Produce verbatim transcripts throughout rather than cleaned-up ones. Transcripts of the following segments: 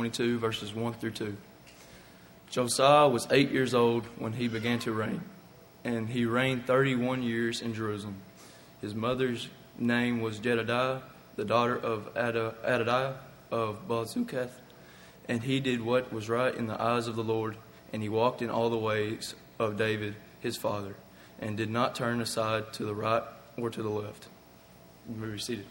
twenty-two, verses one through two. Josiah was eight years old when he began to reign, and he reigned thirty-one years in Jerusalem. His mother's name was Jedediah, the daughter of Adadiah of Baal-Zucath, and he did what was right in the eyes of the Lord, and he walked in all the ways of David his father, and did not turn aside to the right or to the left. You may be seated.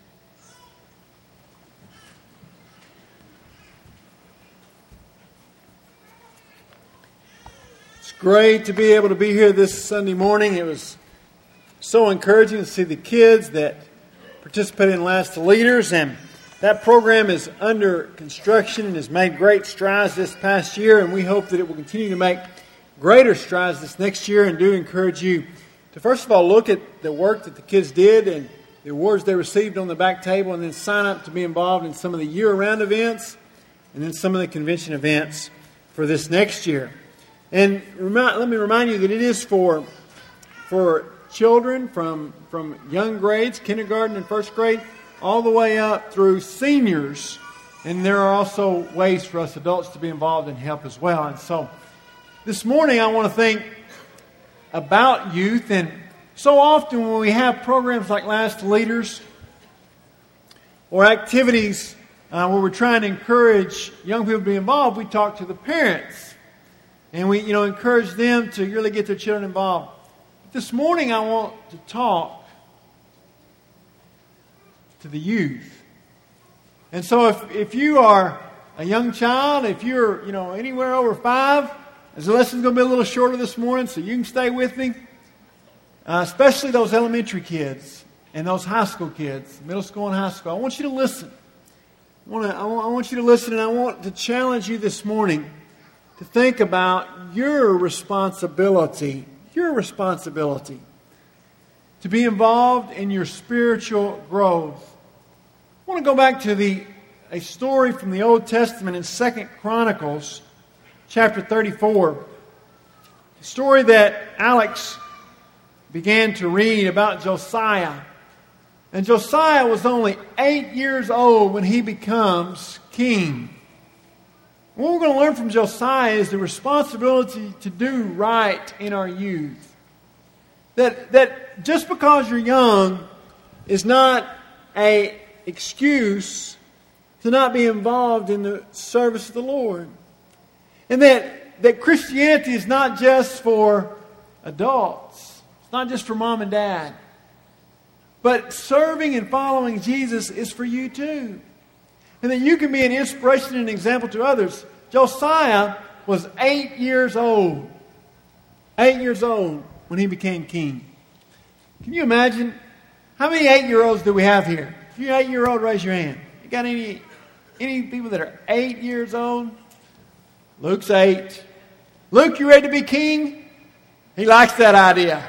It's great to be able to be here this Sunday morning. It was so encouraging to see the kids that participated in Last Leaders, and that program is under construction and has made great strides this past year, and we hope that it will continue to make greater strides this next year. And do encourage you to first of all look at the work that the kids did and the awards they received on the back table, and then sign up to be involved in some of the year-round events and then some of the convention events for this next year. And remind, let me remind you that it is for for children from, from young grades, kindergarten and first grade, all the way up through seniors. And there are also ways for us adults to be involved and help as well. And so this morning I want to think about youth. And so often when we have programs like Last Leaders or activities uh, where we're trying to encourage young people to be involved, we talk to the parents. And we, you know, encourage them to really get their children involved. But this morning I want to talk to the youth. And so if, if you are a young child, if you're, you know, anywhere over five, as the lesson's going to be a little shorter this morning, so you can stay with me. Uh, especially those elementary kids and those high school kids, middle school and high school. I want you to listen. I want, to, I want, I want you to listen, and I want to challenge you this morning to think about your responsibility, your responsibility to be involved in your spiritual growth. I want to go back to the a story from the Old Testament in Second Chronicles, chapter thirty-four. A story that Alex began to read about Josiah. And Josiah was only eight years old when he becomes king. What we're going to learn from Josiah is the responsibility to do right in our youth. That, that just because you're young is not an excuse to not be involved in the service of the Lord. And that, that Christianity is not just for adults. It's not just for mom and dad. But serving and following Jesus is for you too. And that you can be an inspiration and an example to others. Josiah was eight years old. Eight years old when he became king. Can you imagine? How many eight-year-olds do we have here? If you're an eight-year-old, raise your hand. You got any, any people that are eight years old? Luke's eight. Luke, you ready to be king? He likes that idea.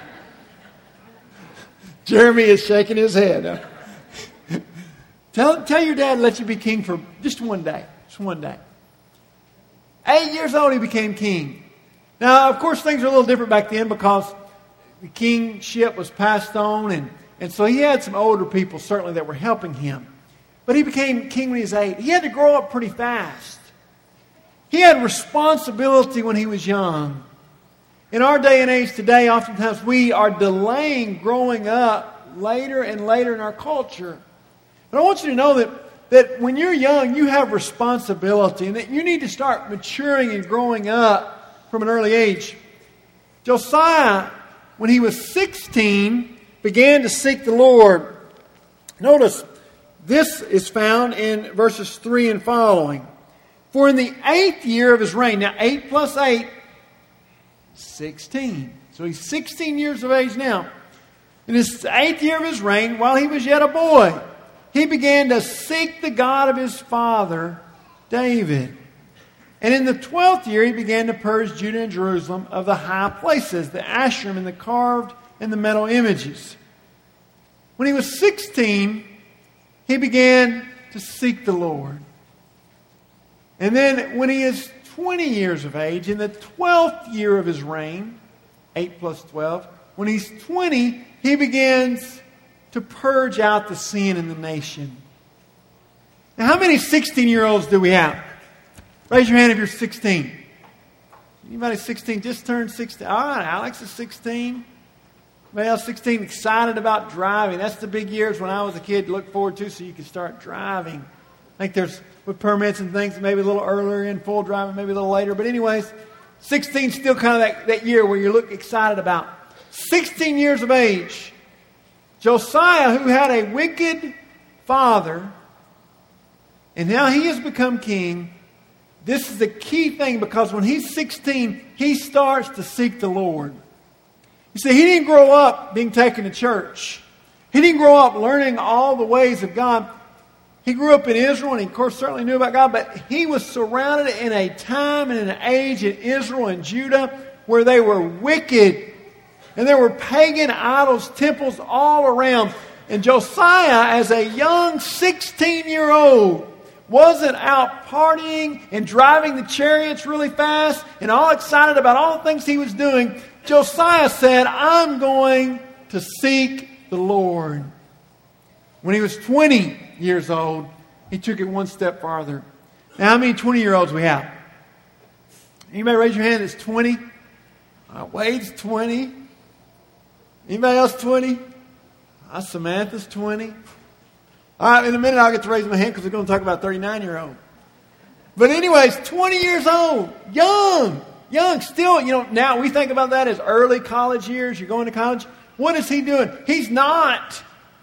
Jeremy is shaking his head. Tell, tell your dad to let you be king for just one day. Just one day. Eight years old, he became king. Now, of course, things are a little different back then because the kingship was passed on. And, and so he had some older people, certainly, that were helping him. But he became king when he was eight. He had to grow up pretty fast. He had responsibility when he was young. In our day and age today, oftentimes we are delaying growing up later and later in our culture. But I want you to know that, that when you're young, you have responsibility and that you need to start maturing and growing up from an early age. Josiah, when he was sixteen, began to seek the Lord. Notice, this is found in verses three and following. For in the eighth year of his reign, now eight plus eight, sixteen. So he's sixteen years of age now. In his eighth year of his reign, while he was yet a boy, he began to seek the God of his father, David. And in the twelfth year, he began to purge Judah and Jerusalem of the high places, the Asherim and the carved and the metal images. When he was sixteen, he began to seek the Lord. And then when he is twenty years of age, in the twelfth year of his reign, eight plus twelve, when he's twenty, he begins to purge out the sin in the nation. Now, how many sixteen-year-olds do we have? Raise your hand if you're sixteen. Anybody sixteen? Just turned sixteen. All right, Alex is sixteen. Anybody else sixteen excited about driving? That's the big years when I was a kid to look forward to so you could start driving. I think there's with permits and things maybe a little earlier in full driving, maybe a little later. But anyways, sixteen is still kind of that, that year where you look excited about. sixteen years of age. Josiah, who had a wicked father, and now he has become king. This is the key thing because when he's sixteen, he starts to seek the Lord. You see, he didn't grow up being taken to church. He didn't grow up learning all the ways of God. He grew up in Israel and he, of course, certainly knew about God, but he was surrounded in a time and an age in Israel and Judah where they were wicked. And there were pagan idols, temples all around. And Josiah, as a young sixteen-year-old, wasn't out partying and driving the chariots really fast and all excited about all the things he was doing. Josiah said, I'm going to seek the Lord. When he was twenty years old, he took it one step farther. Now, how many twenty-year-olds we have? Anybody raise your hand that's twenty? Uh, Wade's twenty. Anybody else twenty? Uh, Samantha's twenty. All right, in a minute I'll get to raise my hand because we're going to talk about thirty-nine-year-old. But anyways, twenty years old, young, young, still, you know, now we think about that as early college years. You're going to college. What is he doing? He's not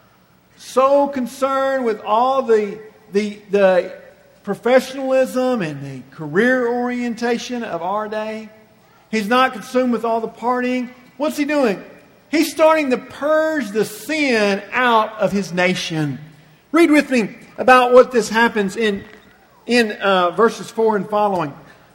so concerned with all the, the, the professionalism and the career orientation of our day. He's not consumed with all the partying. What's he doing? He's starting to purge the sin out of his nation. Read with me about what this happens in, in uh, verses four and following.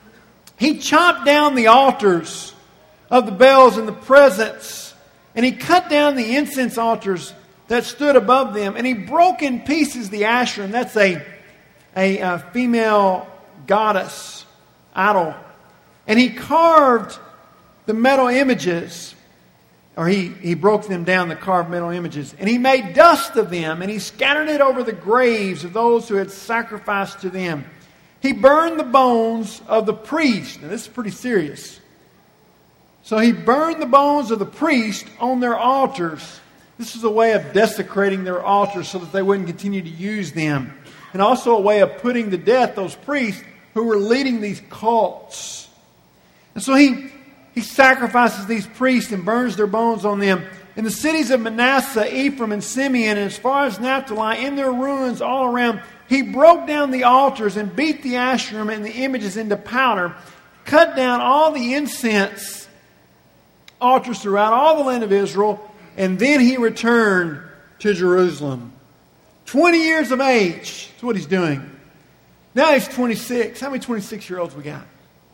He chopped down the altars of the Baals and the presents, and he cut down the incense altars that stood above them, and he broke in pieces the Asherim. That's a, a, a female goddess, idol. And he carved the metal images. Or he, he broke them down, the carved metal images. And he made dust of them, and he scattered it over the graves of those who had sacrificed to them. He burned the bones of the priests. Now, this is pretty serious. So he burned the bones of the priests on their altars. This is a way of desecrating their altars so that they wouldn't continue to use them. And also a way of putting to death those priests who were leading these cults. And so he... He sacrifices these priests and burns their bones on them. In the cities of Manasseh, Ephraim, and Simeon, and as far as Naphtali, in their ruins all around, he broke down the altars and beat the Asherim and the images into powder, cut down all the incense altars throughout all the land of Israel, and then he returned to Jerusalem. twenty years of age. That's what he's doing. Now he's twenty-six. How many twenty-six-year-olds we got?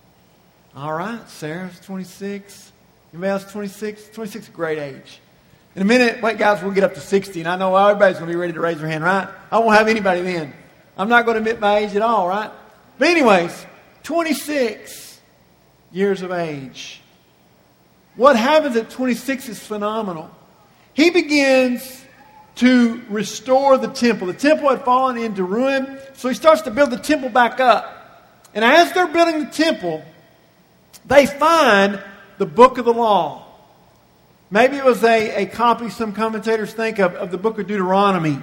All right, Sarah's twenty-six. Anybody else twenty-six? twenty-six is a great age. In a minute, wait, guys, we'll get up to sixty. And I know everybody's going to be ready to raise their hand, right? I won't have anybody then. I'm not going to admit my age at all, right? But anyways, twenty-six years of age. What happens at twenty-six is phenomenal. He begins to restore the temple. The temple had fallen into ruin, so he starts to build the temple back up. And as they're building the temple, they find the book of the law. Maybe it was a, a copy, some commentators think, of, of the book of Deuteronomy.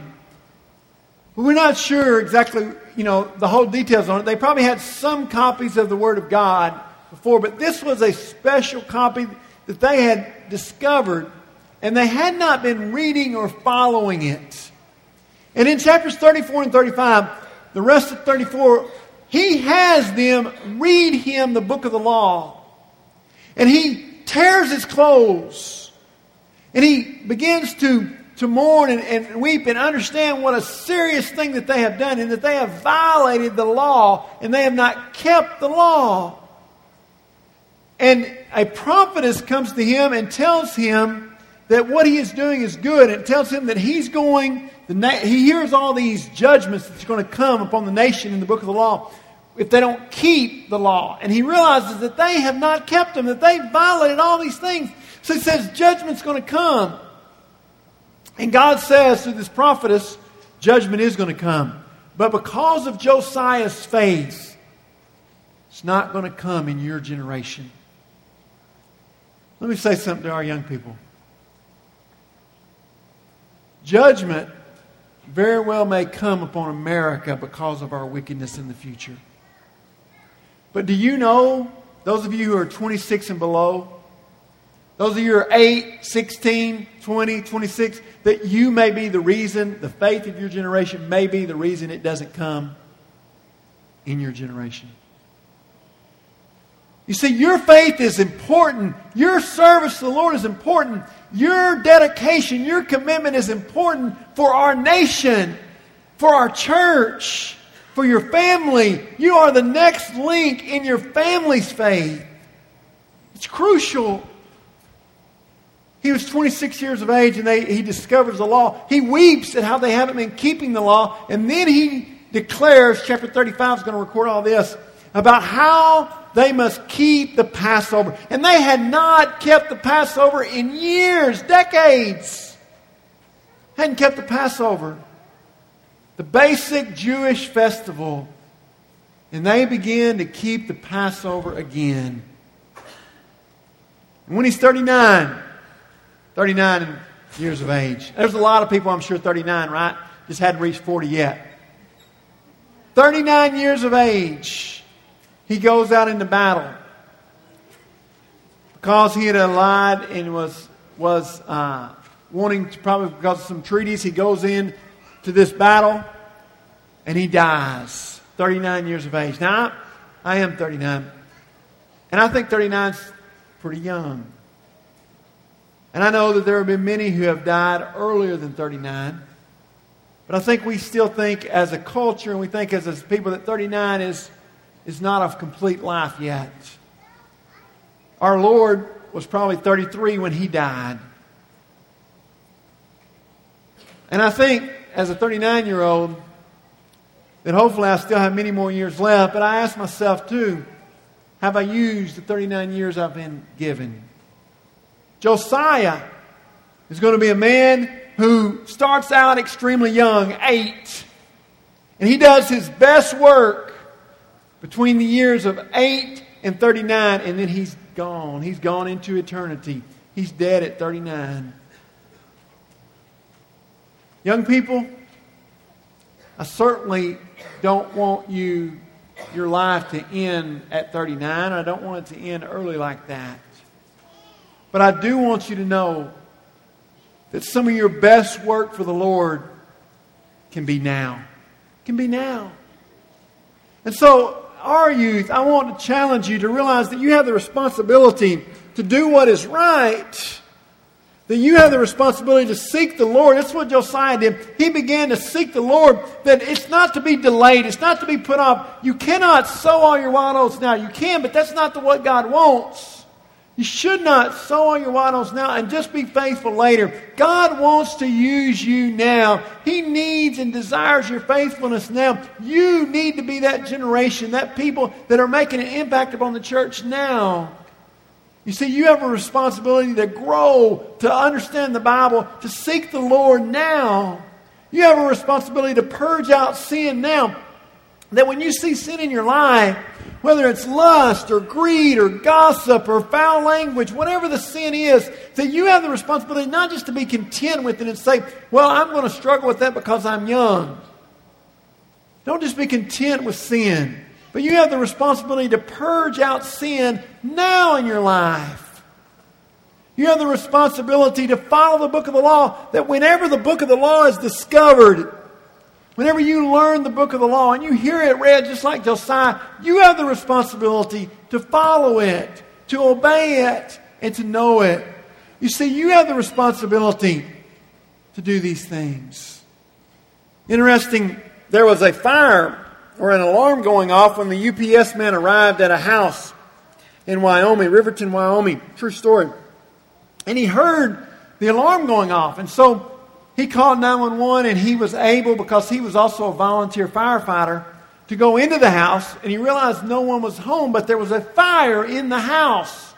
But we're not sure exactly, you know, the whole details on it. They probably had some copies of the Word of God before, but this was a special copy that they had discovered, and they had not been reading or following it. And in chapters thirty-four and thirty-five, the rest of thirty-four, he has them read him the book of the law. And he tears his clothes. And he begins to, to mourn and, and weep and understand what a serious thing that they have done and that they have violated the law and they have not kept the law. And a prophetess comes to him and tells him that what he is doing is good. And tells him that he's going, the na- he hears all these judgments that's going to come upon the nation in the book of the law if they don't keep the law. And he realizes that they have not kept them, that they violated all these things. So he says judgment's going to come. And God says through this prophetess, judgment is going to come. But because of Josiah's faith, It's not going to come in your generation. Let me say something to our young people. Judgment very well may come upon America because of our wickedness in the future. But do you know, those of you who are twenty-six and below, those of you who are eight, sixteen, twenty, twenty-six, that you may be the reason, the faith of your generation may be the reason it doesn't come in your generation. You see, your faith is important. Your service to the Lord is important. Your dedication, your commitment is important for our nation, for our church, for your family. You are the next link in your family's faith. It's crucial. He was twenty-six years of age and they, he discovers the law. He weeps at how they haven't been keeping the law. And then he declares, chapter thirty-five is going to record all this, about how they must keep the Passover. And they had not kept the Passover in years, decades. Hadn't kept the Passover. The basic Jewish festival. And they began to keep the Passover again. And when he's thirty-nine, thirty-nine years of age. There's a lot of people, I'm sure, thirty-nine, right? Just hadn't reached forty yet. thirty-nine years of age. He goes out into battle. Because he had lied and was was uh, wanting to, probably because of some treaties, he goes in to this battle and he dies. thirty-nine years of age. Now, I, I am thirty-nine. And I think thirty-nine is pretty young. And I know that there have been many who have died earlier than thirty-nine. But I think we still think as a culture and we think as, as people that thirty-nine is, is not a complete life yet. Our Lord was probably thirty-three when He died. And I think as a thirty-nine-year-old that hopefully I still have many more years left. But I ask myself too, have I used the thirty-nine years I've been given? Josiah is going to be a man who starts out extremely young, eight. And he does his best work between the years of eight and thirty-nine. And then he's gone. He's gone into eternity. He's dead at thirty-nine. Young people, I certainly don't want you, your life to end at thirty-nine. I don't want it to end early like that. But I do want you to know that some of your best work for the Lord can be now. Can be now. And so, our youth, I want to challenge you to realize that you have the responsibility to do what is right. That you have the responsibility to seek the Lord. That's what Josiah did. He began to seek the Lord. That it's not to be delayed. It's not to be put off. You cannot sow all your wild oats now. You can, but that's not the what God wants. You should not sow all your wild oats now and just be faithful later. God wants to use you now. He needs and desires your faithfulness now. You need to be that generation, that people that are making an impact upon the church now. You see, you have a responsibility to grow, to understand the Bible, to seek the Lord now. You have a responsibility to purge out sin now. That when you see sin in your life, whether it's lust or greed or gossip or foul language, whatever the sin is, that you have the responsibility not just to be content with it and say, well, I'm going to struggle with that because I'm young. Don't just be content with sin. But you have the responsibility to purge out sin now in your life. You have the responsibility to follow the book of the law, that whenever the book of the law is discovered, whenever you learn the book of the law and you hear it read just like Josiah, you have the responsibility to follow it, to obey it, and to know it. You see, you have the responsibility to do these things. Interesting, there was a fire or an alarm going off when the U P S man arrived at a house in Wyoming, Riverton, Wyoming. True story. And he heard the alarm going off. And so he called nine one one, and he was able, because he was also a volunteer firefighter, to go into the house. And he realized no one was home, but there was a fire in the house.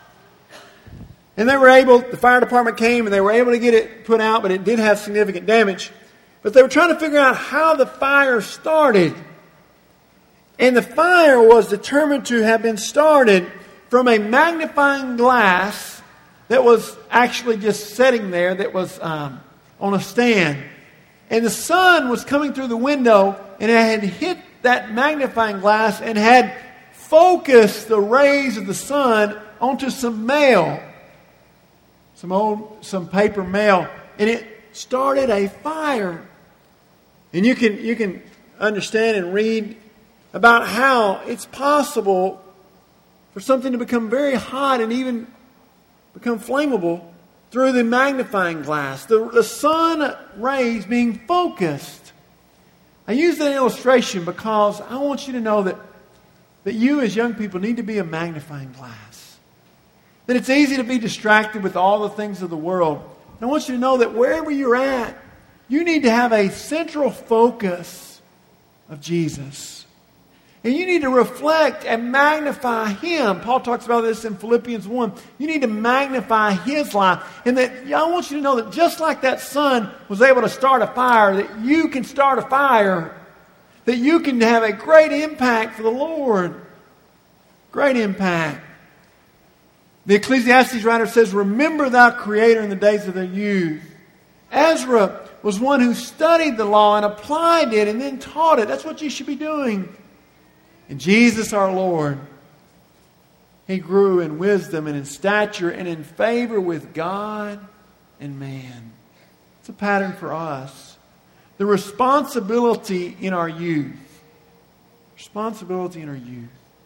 And they were able, the fire department came and they were able to get it put out, but it did have significant damage. But they were trying to figure out how the fire started. And the fire was determined to have been started from a magnifying glass that was actually just sitting there, that was um, on a stand. And the sun was coming through the window, and it had hit that magnifying glass and had focused the rays of the sun onto some mail, some old, some paper mail, and it started a fire. And you can you can understand and read about how it's possible for something to become very hot and even become flammable through the magnifying glass, the, the sun rays being focused. I use that illustration because I want you to know that, that you as young people need to be a magnifying glass. That it's easy to be distracted with all the things of the world. And I want you to know that wherever you're at, you need to have a central focus of Jesus. And you need to reflect and magnify Him. Paul talks about this in Philippians one. You need to magnify His life. And that I want you to know that just like that sun was able to start a fire, that you can start a fire. That you can have a great impact for the Lord. Great impact. The Ecclesiastes writer says, "Remember thy Creator in the days of their youth." Ezra was one who studied the law and applied it and then taught it. That's what you should be doing. And Jesus our Lord, He grew in wisdom and in stature and in favor with God and man. It's a pattern for us. The responsibility in our youth. Responsibility in our youth.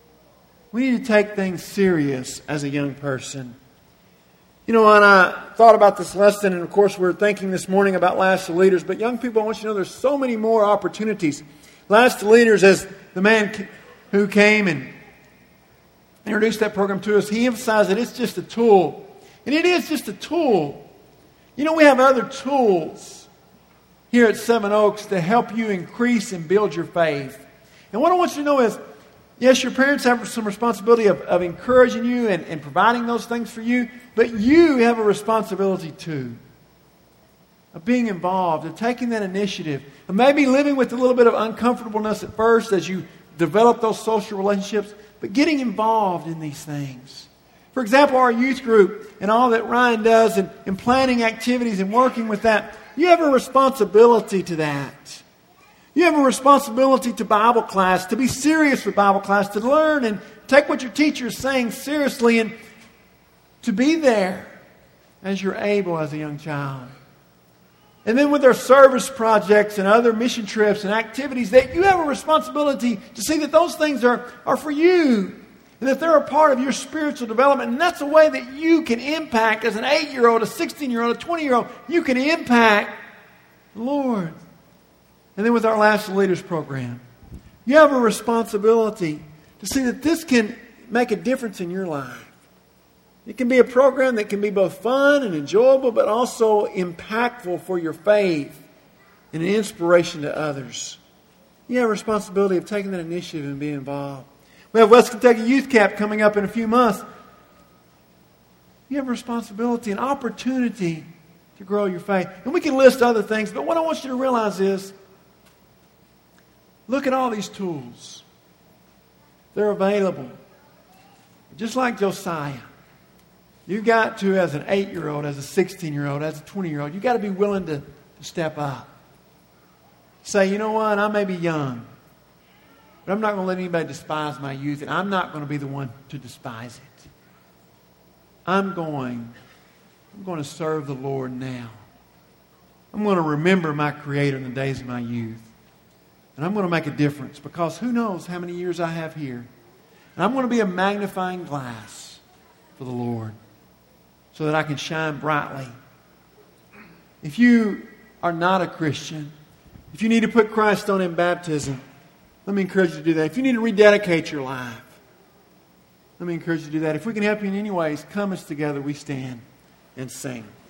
We need to take things serious as a young person. You know, when I thought about this lesson, and of course we're thinking this morning about Last of Leaders, but young people, I want you to know there's so many more opportunities. Last of Leaders, as the man who came and introduced that program to us, he emphasized that it's just a tool. And it is just a tool. You know, we have other tools here at Seven Oaks to help you increase and build your faith. And what I want you to know is, yes, your parents have some responsibility of, of encouraging you and, and providing those things for you, but you have a responsibility too. Of being involved, of taking that initiative, of maybe living with a little bit of uncomfortableness at first as you develop those social relationships, but getting involved in these things. For example, our youth group and all that Ryan does and, and planning activities and working with that, you have a responsibility to that. You have a responsibility to Bible class, to be serious with Bible class, to learn and take what your teacher is saying seriously and to be there as you're able as a young child. And then with our service projects and other mission trips and activities, that you have a responsibility to see that those things are, are for you. And that they're a part of your spiritual development. And that's a way that you can impact as an eight-year-old, a sixteen-year-old, a twenty-year-old. You can impact the Lord. And then with our Last Leaders program, you have a responsibility to see that this can make a difference in your life. It can be a program that can be both fun and enjoyable, but also impactful for your faith and an inspiration to others. You have a responsibility of taking that initiative and being involved. We have West Kentucky Youth Camp coming up in a few months. You have a responsibility, an opportunity to grow your faith. And we can list other things, but what I want you to realize is, look at all these tools. They're available. Just like Josiah. You've got to, as an eight-year-old, as a sixteen-year-old, as a twenty-year-old, you've got to be willing to, to step up. Say, you know what, I may be young, but I'm not going to let anybody despise my youth, and I'm not going to be the one to despise it. I'm going, I'm going to serve the Lord now. I'm going to remember my Creator in the days of my youth. And I'm going to make a difference because who knows how many years I have here. And I'm going to be a magnifying glass for the Lord so that I can shine brightly. If you are not a Christian, if you need to put Christ on in baptism, let me encourage you to do that. If you need to rededicate your life, let me encourage you to do that. If we can help you in any ways, come as together we stand and sing.